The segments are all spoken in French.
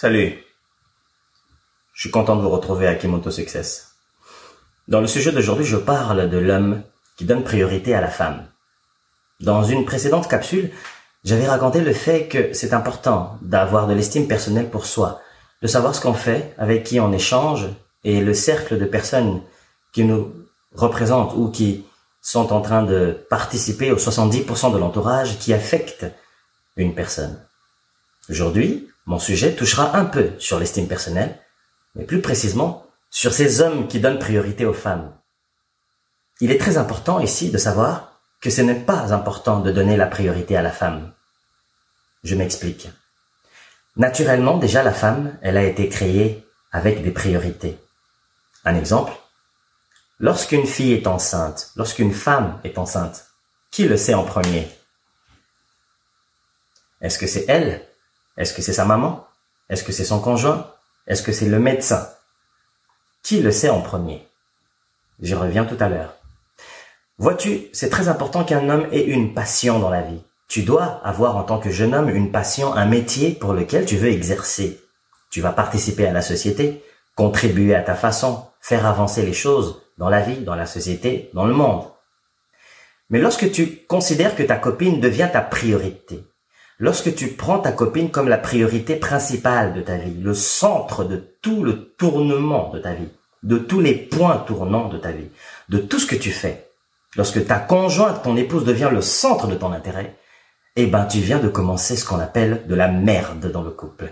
Salut, je suis content de vous retrouver à Kimoto Success. Dans le sujet d'aujourd'hui, je parle de l'homme qui donne priorité à la femme. Dans une précédente capsule, j'avais raconté le fait que c'est important d'avoir de l'estime personnelle pour soi, de savoir ce qu'on fait, avec qui on échange et le cercle de personnes qui nous représentent ou qui sont en train de participer aux 70% de l'entourage qui affecte une personne. Aujourd'hui, mon sujet touchera un peu sur l'estime personnelle, mais plus précisément sur ces hommes qui donnent priorité aux femmes. Il est très important ici de savoir que ce n'est pas important de donner la priorité à la femme. Je m'explique. Naturellement, déjà la femme, elle a été créée avec des priorités. Un exemple, lorsqu'une fille est enceinte, lorsqu'une femme est enceinte, qui le sait en premier? Est-ce que c'est elle? Est-ce que c'est sa maman? Est-ce que c'est son conjoint? Est-ce que c'est le médecin? Qui le sait en premier? J'y reviens tout à l'heure. Vois-tu, c'est très important qu'un homme ait une passion dans la vie. Tu dois avoir en tant que jeune homme une passion, un métier pour lequel tu veux exercer. Tu vas participer à la société, contribuer à ta façon, faire avancer les choses dans la vie, dans la société, dans le monde. Mais lorsque tu considères que ta copine devient ta priorité, lorsque tu prends ta copine comme la priorité principale de ta vie, le centre de tout le tournement de ta vie, de tous les points tournants de ta vie, de tout ce que tu fais, lorsque ta conjointe, ton épouse devient le centre de ton intérêt, eh ben, tu viens de commencer ce qu'on appelle de la merde dans le couple.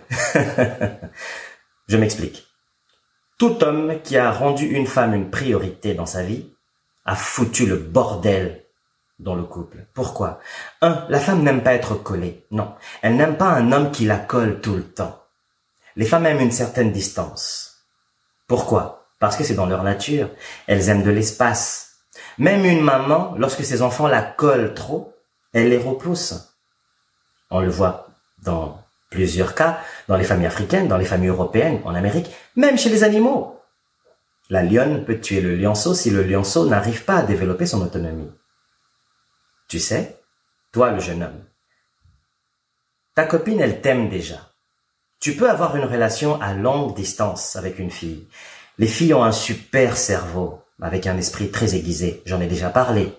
Je m'explique. Tout homme qui a rendu une femme une priorité dans sa vie a foutu le bordel dans le couple. Pourquoi? La femme n'aime pas être collée. Non, elle n'aime pas un homme qui la colle tout le temps. Les femmes aiment une certaine distance. Pourquoi? Parce que c'est dans leur nature. Elles aiment de l'espace. Même une maman, lorsque ses enfants la collent trop, elle les repousse. On le voit dans plusieurs cas, dans les familles africaines, dans les familles européennes, en Amérique, même chez les animaux. La lionne peut tuer le lionceau si le lionceau n'arrive pas à développer son autonomie. Tu sais, toi le jeune homme, ta copine elle t'aime déjà. Tu peux avoir une relation à longue distance avec une fille. Les filles ont un super cerveau, avec un esprit très aiguisé, j'en ai déjà parlé.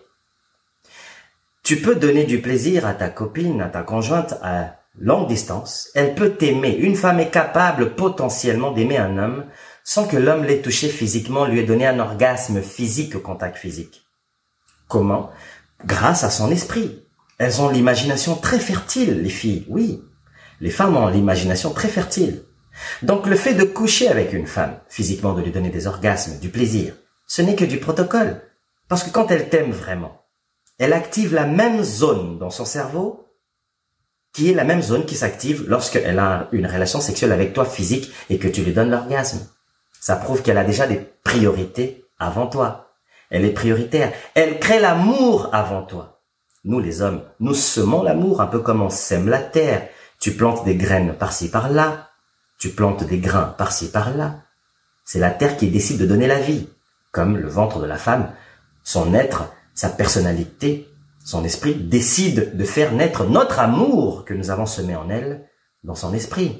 Tu peux donner du plaisir à ta copine, à ta conjointe à longue distance. Elle peut t'aimer. Une femme est capable potentiellement d'aimer un homme sans que l'homme l'ait touché physiquement, lui ait donné un orgasme physique au contact physique. Comment? Grâce à son esprit. Elles ont l'imagination très fertile, les filles. Oui, les femmes ont l'imagination très fertile. Donc le fait de coucher avec une femme, physiquement de lui donner des orgasmes, du plaisir, ce n'est que du protocole. Parce que quand elle t'aime vraiment, elle active la même zone dans son cerveau qui est la même zone qui s'active lorsqu'elle a une relation sexuelle avec toi physique et que tu lui donnes l'orgasme. Ça prouve qu'elle a déjà des priorités avant toi. Elle est prioritaire. Elle crée l'amour avant toi. Nous, les hommes, nous semons l'amour un peu comme on sème la terre. Tu plantes des graines par-ci par-là. Tu plantes des grains par-ci par-là. C'est la terre qui décide de donner la vie. Comme le ventre de la femme, son être, sa personnalité, son esprit décide de faire naître notre amour que nous avons semé en elle dans son esprit.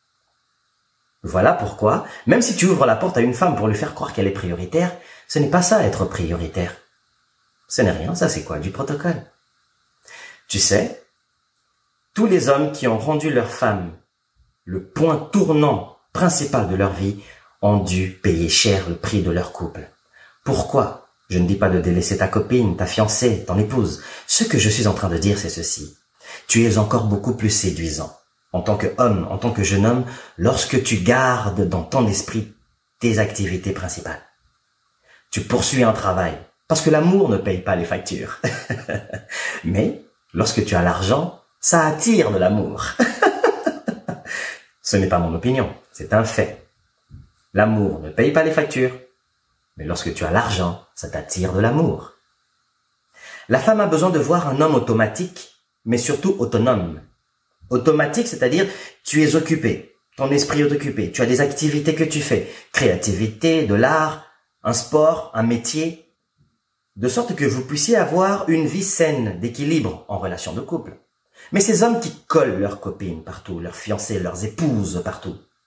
Voilà pourquoi, même si tu ouvres la porte à une femme pour lui faire croire qu'elle est prioritaire, ce n'est pas ça être prioritaire. Ce n'est rien, ça c'est quoi? Du protocole. Tu sais, tous les hommes qui ont rendu leur femme le point tournant principal de leur vie ont dû payer cher le prix de leur couple. Pourquoi? Je ne dis pas de délaisser ta copine, ta fiancée, ton épouse. Ce que je suis en train de dire, c'est ceci. Tu es encore beaucoup plus séduisant, en tant qu'homme, en tant que jeune homme, lorsque tu gardes dans ton esprit tes activités principales. Tu poursuis un travail, parce que l'amour ne paye pas les factures. Mais, lorsque tu as l'argent, ça attire de l'amour. Ce n'est pas mon opinion, c'est un fait. L'amour ne paye pas les factures. Mais lorsque tu as l'argent, ça t'attire de l'amour. La femme a besoin de voir un homme automatique, mais surtout autonome. Automatique, c'est-à-dire tu es occupé, ton esprit est occupé, tu as des activités que tu fais, créativité, de l'art, un sport, un métier, de sorte que vous puissiez avoir une vie saine, d'équilibre en relation de couple. Mais ces hommes qui collent leurs copines partout, leurs fiancées, leurs épouses partout,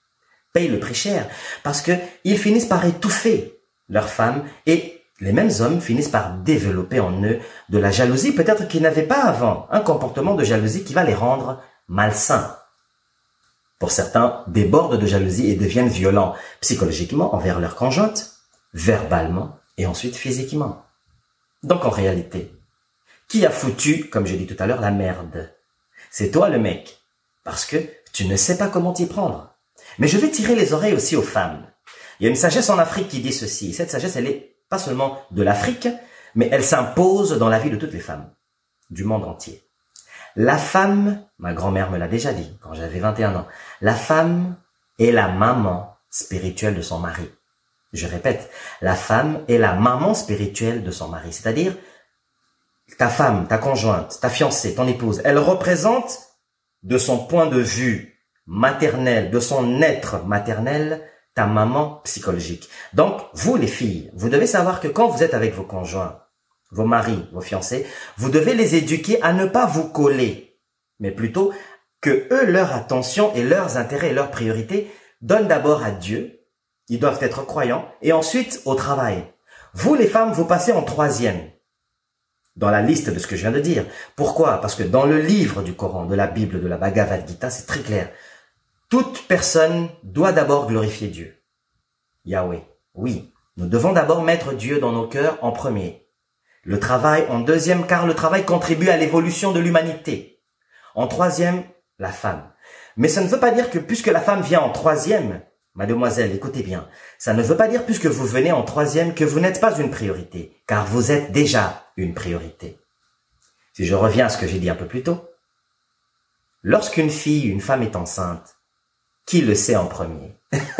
payent le prix cher parce que ils finissent par étouffer leurs femmes et les mêmes hommes finissent par développer en eux de la jalousie, peut-être qu'ils n'avaient pas avant un comportement de jalousie qui va les rendre malsains. Pour certains, débordent de jalousie et deviennent violents psychologiquement envers leur conjointe, verbalement et ensuite physiquement. Donc en réalité, qui a foutu, comme je dis tout à l'heure, la merde? C'est toi le mec, parce que tu ne sais pas comment t'y prendre. Mais je vais tirer les oreilles aussi aux femmes. Il y a une sagesse en Afrique qui dit ceci. Cette sagesse, elle est pas seulement de l'Afrique, mais elle s'impose dans la vie de toutes les femmes du monde entier. La femme, ma grand-mère me l'a déjà dit quand j'avais 21 ans, la femme est la maman spirituelle de son mari. Je répète, la femme est la maman spirituelle de son mari. C'est-à-dire, ta femme, ta conjointe, ta fiancée, ton épouse, elle représente de son point de vue maternel, de son être maternel, ta maman psychologique. Donc, vous les filles, vous devez savoir que quand vous êtes avec vos conjoints, vos maris, vos fiancés, vous devez les éduquer à ne pas vous coller, mais plutôt que eux, leur attention et leurs intérêts et leurs priorités donnent d'abord à Dieu, ils doivent être croyants, et ensuite au travail. Vous les femmes, vous passez en troisième dans la liste de ce que je viens de dire. Pourquoi? Parce que dans le livre du Coran, de la Bible, de la Bhagavad Gita, c'est très clair. Toute personne doit d'abord glorifier Dieu. Yahweh. Oui, nous devons d'abord mettre Dieu dans nos cœurs en premier. Le travail en deuxième, car le travail contribue à l'évolution de l'humanité. En troisième, la femme. Mais ça ne veut pas dire que puisque la femme vient en troisième, mademoiselle, écoutez bien, ça ne veut pas dire puisque vous venez en troisième que vous n'êtes pas une priorité, car vous êtes déjà une priorité. Si je reviens à ce que j'ai dit un peu plus tôt, lorsqu'une fille, une femme est enceinte, qui le sait en premier?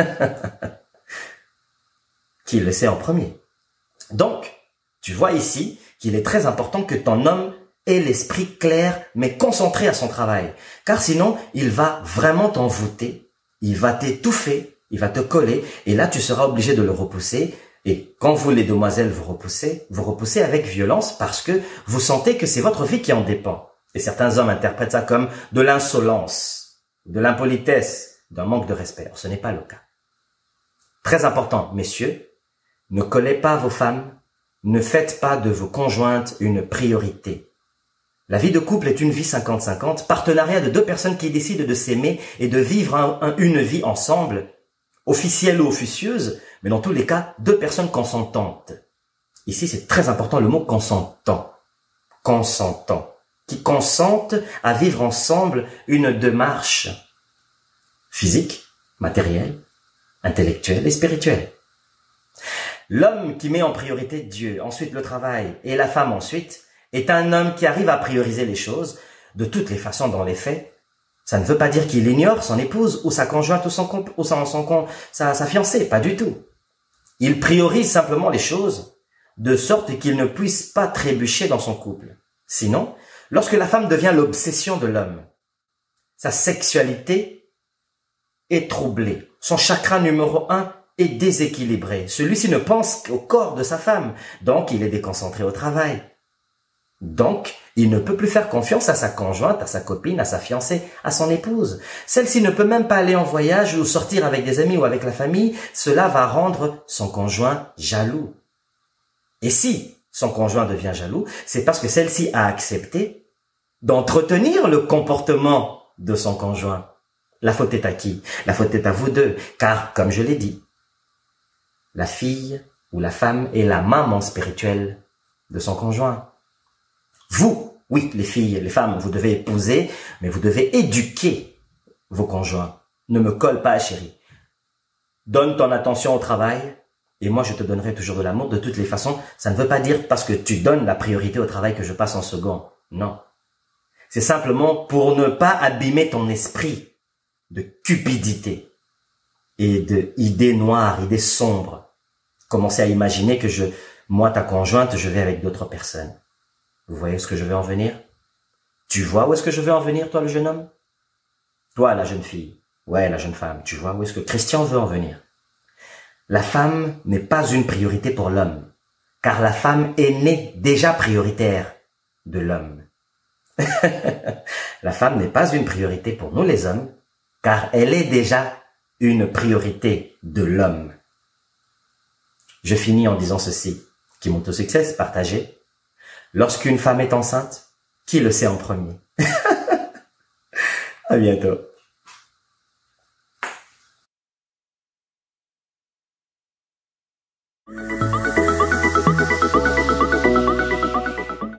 Qui le sait en premier? Donc, tu vois ici qu'il est très important que ton homme ait l'esprit clair, mais concentré à son travail. Car sinon, il va vraiment t'envoûter, il va t'étouffer, il va te coller, et là, tu seras obligé de le repousser. Et quand vous, les demoiselles, vous repoussez avec violence parce que vous sentez que c'est votre vie qui en dépend. Et certains hommes interprètent ça comme de l'insolence, de l'impolitesse, d'un manque de respect. Alors, ce n'est pas le cas. Très important, messieurs, ne collez pas vos femmes, ne faites pas de vos conjointes une priorité. La vie de couple est une vie 50-50, partenariat de deux personnes qui décident de s'aimer et de vivre une vie ensemble, officielle ou officieuse, mais dans tous les cas, deux personnes consentantes. Ici, c'est très important le mot consentant. Consentant. Qui consentent à vivre ensemble une démarche physique, matérielle, intellectuelle et spirituelle. L'homme qui met en priorité Dieu, ensuite le travail, et la femme ensuite, est un homme qui arrive à prioriser les choses de toutes les façons dans les faits. Ça ne veut pas dire qu'il ignore son épouse ou sa conjointe ou sa fiancée, pas du tout. Il priorise simplement les choses de sorte qu'il ne puisse pas trébucher dans son couple. Sinon, lorsque la femme devient l'obsession de l'homme, sa sexualité est troublée. Son chakra numéro 1 est déséquilibré. Celui-ci ne pense qu'au corps de sa femme, donc il est déconcentré au travail. Donc, il ne peut plus faire confiance à sa conjointe, à sa copine, à sa fiancée, à son épouse. Celle-ci ne peut même pas aller en voyage ou sortir avec des amis ou avec la famille. Cela va rendre son conjoint jaloux. Et si son conjoint devient jaloux, c'est parce que celle-ci a accepté d'entretenir le comportement de son conjoint. La faute est à qui? La faute est à vous deux, car, comme je l'ai dit, la fille ou la femme est la maman spirituelle de son conjoint. Vous, oui, les filles, les femmes, vous devez épouser, mais vous devez éduquer vos conjoints. Ne me colle pas, chérie. Donne ton attention au travail, et moi je te donnerai toujours de l'amour. De toutes les façons, ça ne veut pas dire parce que tu donnes la priorité au travail que je passe en second. Non. C'est simplement pour ne pas abîmer ton esprit de cupidité et de idées noires, idées sombres. Commencer à imaginer que moi, ta conjointe, je vais avec d'autres personnes. Vous voyez où est-ce que je veux en venir? Tu vois où est-ce que je veux en venir, toi, le jeune homme? Toi, la jeune fille. Ouais, la jeune femme. Tu vois où est-ce que Christian veut en venir? La femme n'est pas une priorité pour l'homme, car la femme est née déjà prioritaire de l'homme. La femme n'est pas une priorité pour nous, les hommes, car elle est déjà une priorité de l'homme. Je finis en disant ceci, qui monte au succès, c'est partagé. Lorsqu'une femme est enceinte, qui le sait en premier? À bientôt.